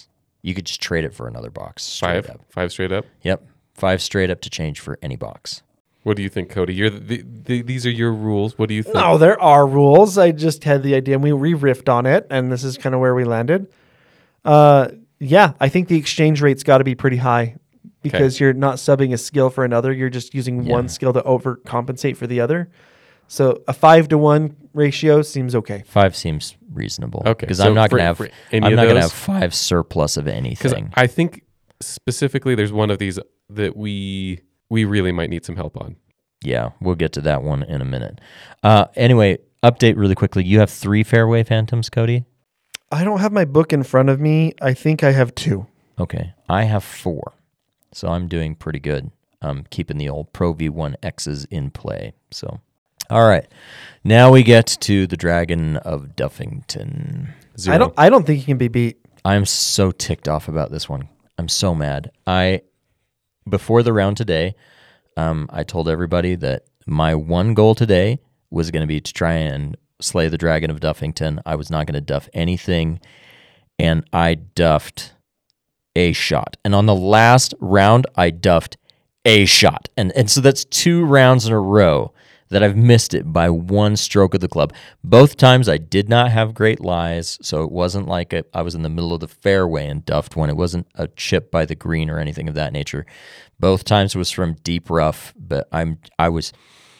You could just trade it for another box. Straight Five, up. five straight up. Yep, five straight up to change for any box. What do you think, Cody? You're the, the, the, these are your rules. What do you think? No, there are rules. I just had the idea, and we re-riffed on it, and this is kind of where we landed. Uh, yeah, I think the exchange rate's got to be pretty high because you're not subbing a skill for another. You're just using Yeah. one skill to overcompensate for the other. So a five to one ratio seems okay. Five seems reasonable. Okay, because so I'm not for- going to have for any I'm of not going to those- have five surplus of Because anything. I think specifically there's one of these that we we really might need some help on. Yeah, we'll get to that one in a minute. Uh, anyway, update really quickly. You have three Fairway Phantoms, Cody? I don't have my book in front of me. I think I have two. Okay, I have four. So I'm doing pretty good. I'm keeping the old Pro V one X's in play. So, all right. Now we get to the Dragon of Duffington. Zero. I don't. I don't think he can be beat. I'm so ticked off about this one. I'm so mad. I before the round today, um, I told everybody that my one goal today was going to be to try and slay the Dragon of Duffington. I was not going to duff anything, and I duffed a shot. And on the last round, I duffed a shot, and and so that's two rounds in a row that I've missed it by one stroke of the club. Both times I did not have great lies, so it wasn't like a, I was in the middle of the fairway and duffed one. It wasn't a chip by the green or anything of that nature. Both times it was from deep rough, but I'm I was.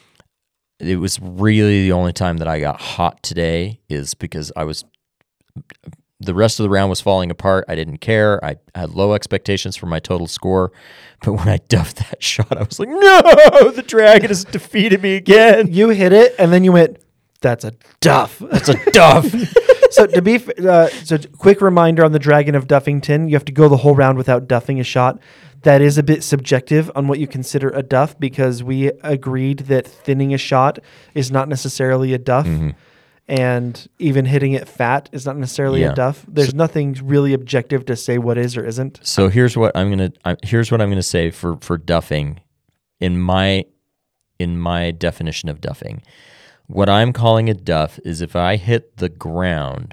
It was really the only time that I got hot today is because I was. The rest of the round was falling apart. I didn't care. I had low expectations for my total score. But when I duffed that shot, I was like, no, the dragon has defeated me again. You hit it, and then you went, that's a duff. That's a duff. So to be, f- uh, so quick reminder on the Dragon of Duffington, you have to go the whole round without duffing a shot. That is a bit subjective on what you consider a duff because we agreed that thinning a shot is not necessarily a duff. Mm-hmm. And even hitting it fat is not necessarily Yeah. a duff. There's nothing really objective to say what is or isn't. So here's what I'm gonna I, here's what I'm gonna say for for duffing, in my in my definition of duffing. What I'm calling a duff is if I hit the ground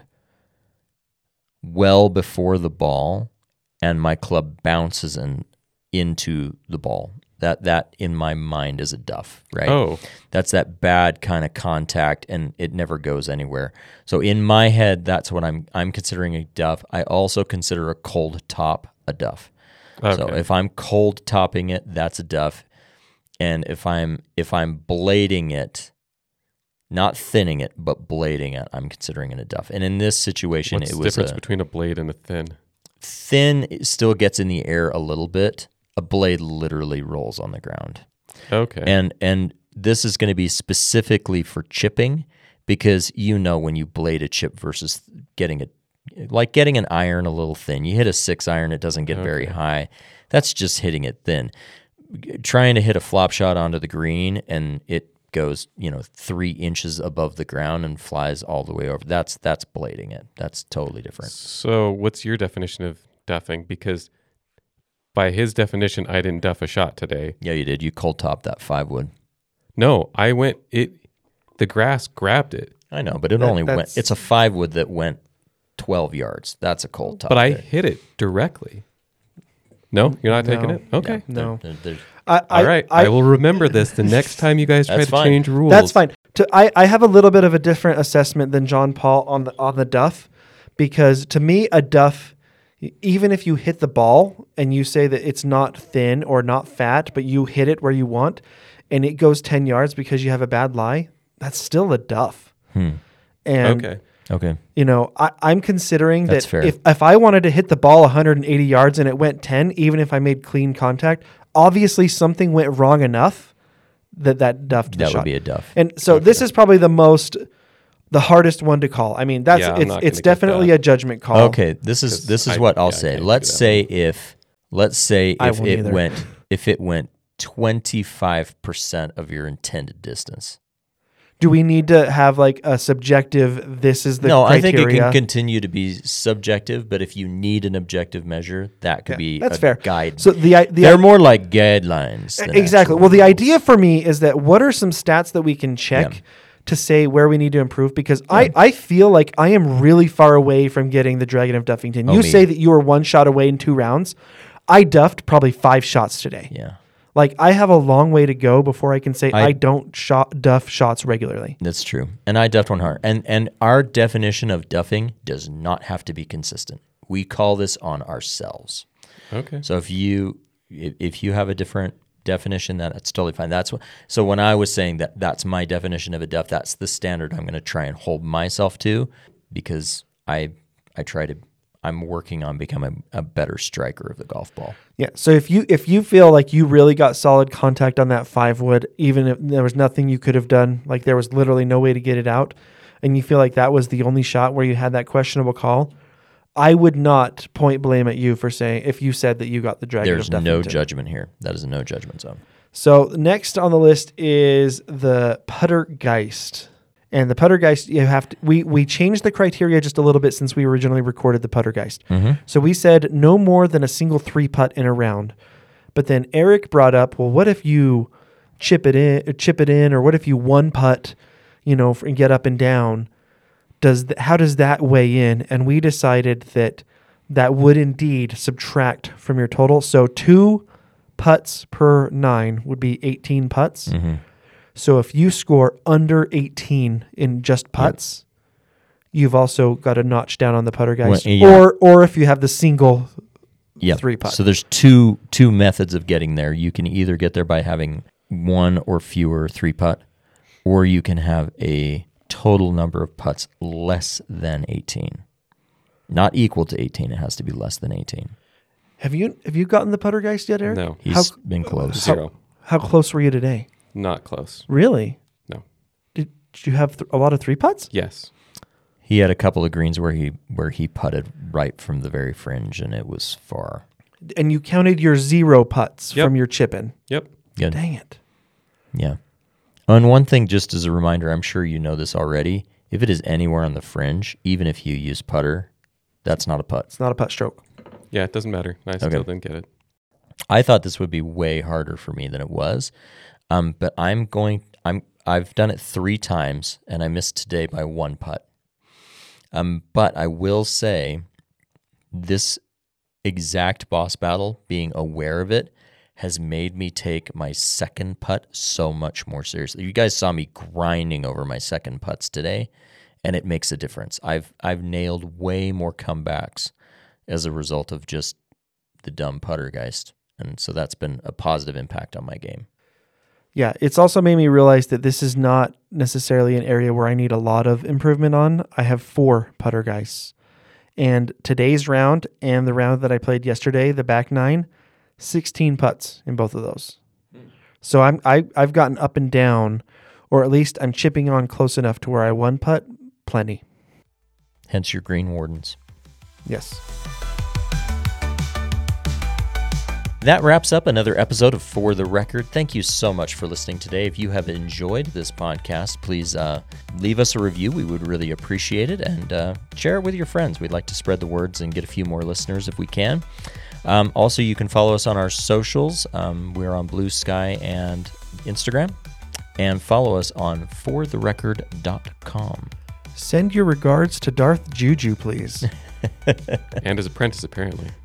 well before the ball and my club bounces in, into the ball. That that in my mind is a duff, right? Oh. That's that bad kind of contact and it never goes anywhere. So in my head, that's what I'm I'm considering a duff. I also consider a cold top a duff. So Okay. if I'm cold topping it, that's a duff. And if I'm if I'm blading it, not thinning it, but blading it, I'm considering it a duff. And in this situation, What's it the was difference a, between a blade and a thin? thin. It still gets in the air a little bit. A blade literally rolls on the ground. Okay. And and this is going to be specifically for chipping because you know when you blade a chip versus getting a like getting an iron a little thin. You hit a six iron, it doesn't get very high. That's just hitting it thin. Trying to hit a flop shot onto the green and it goes, you know, three inches above the ground and flies all the way over. That's that's blading it. That's totally different. So what's your definition of duffing? Because by his definition, I didn't duff a shot today. Yeah, you did. You cold topped that five wood. No, I went, it. the grass grabbed it. I know, but it That- only went. that's- It's a five wood that went twelve yards. That's a cold top. But I there. hit it directly. No, you're not taking No. it? Okay. No. There- there- I, I, All right. I, will remember this the next time you guys try That's to fine. change rules. That's fine. To, I, I have a little bit of a different assessment than John Paul on the on the duff, because to me a duff, even if you hit the ball and you say that it's not thin or not fat, but you hit it where you want, and it goes ten yards because you have a bad lie, that's still a duff. Hmm. And Okay. Okay. you know, I, I'm considering That's that fair. if if I wanted to hit the ball one hundred eighty yards and it went ten, even if I made clean contact, obviously something went wrong enough that that duffed the That shot. would be a duff. And so this is probably the most, the hardest one to call. I mean, that's Yeah, I'm it's not it's gonna get definitely that. a judgment call. Okay, this is 'Cause this is I- what I'll yeah, I say. can't do Let's that say if let's say I if won't it either. went if it went twenty-five percent of your intended distance. Do we need to have like a subjective? This is the no, I think criteria? it can continue to be subjective, but if you need an objective measure, that could Yeah, be that's a fair. guide. So the i- the They're i- more like guidelines. than exactly. actual Well, the rules. idea for me is that what are some stats that we can check Yeah. to say where we need to improve because I, I feel like I am really far away from getting the Dragon of Duffington. Oh, you me. say that you were one shot away in two rounds. I duffed probably five shots today. Yeah. Like I have a long way to go before I can say I, I- don't shot duff shots regularly. That's true. And I duffed one hard. And and our definition of duffing does not have to be consistent. We call this on ourselves. Okay. So if you if, if you have a different definition, that that's totally fine. That's what. So when I was saying that that's my definition of a duff, that's the standard I'm going to try and hold myself to, because I I try to I'm working on becoming a better striker of the golf ball. Yeah. So if you if you feel like you really got solid contact on that five wood, even if there was nothing you could have done, like there was literally no way to get it out, and you feel like that was the only shot where you had that questionable call, I would not point blame at you for saying if you said that you got the Dragon There's of no Duffington. judgment here. That is a no judgment zone. So next on the list is the Puttergeist. And the Puttergeist, you have to, we, we changed the criteria just a little bit since we originally recorded the Puttergeist. Mm-hmm. So we said no more than a single three putt in a round. But then Eric brought up, well, what if you chip it in, chip it in, or what if you one putt, you know, and get up and down? Does th- how does that weigh in? And we decided that that would indeed subtract from your total. So two putts per nine would be eighteen putts. Mm-hmm. So if you score under eighteen in just putts, you've also got a notch down on the putter guys. Well, yeah. Or or if you have the single Yep. three putt. So there's two two methods of getting there. You can either get there by having one or fewer three putt, or you can have a total number of putts less than eighteen. Not equal to eighteen. It has to be less than eighteen. Have you have you gotten the putter guys yet, Eric? No. He's How- been close. Zero. How close were you today? Not close. Really? No. Did, did you have th- a lot of three putts? Yes. He had a couple of greens where he where he putted right from the very fringe, and it was far. And you counted your zero putts Yep. from your chipping. Yep. Good. Dang it. Yeah. And one thing, just as a reminder, I'm sure you know this already. If it is anywhere on the fringe, even if you use putter, that's not a putt. It's not a putt stroke. Yeah, it doesn't matter. I still Okay. didn't get it. I thought this would be way harder for me than it was, um, but I'm going. I'm. I've done it three times, and I missed today by one putt. Um, but I will say, this exact boss battle, being aware of it, has made me take my second putt so much more seriously. You guys saw me grinding over my second putts today, and it makes a difference. I've I've nailed way more comebacks as a result of just the dumb puttergeist. And so that's been a positive impact on my game. Yeah, it's also made me realize that this is not necessarily an area where I need a lot of improvement on. I have four putter guys. And today's round and the round that I played yesterday, the back nine, sixteen putts in both of those. So I'm I I've gotten up and down, or at least I'm chipping on close enough to where I one putt plenty. Hence your green wardens. Yes. That wraps up another episode of For the Record. Thank you so much for listening today. If you have enjoyed this podcast, please uh, leave us a review. We would really appreciate it. And uh, share it with your friends. We'd like to spread the words and get a few more listeners if we can. Um, also, you can follow us on our socials. Um, we're on Blue Sky and Instagram. And follow us on for the record dot com. Send your regards to Darth Juju, please. And his apprentice, apparently.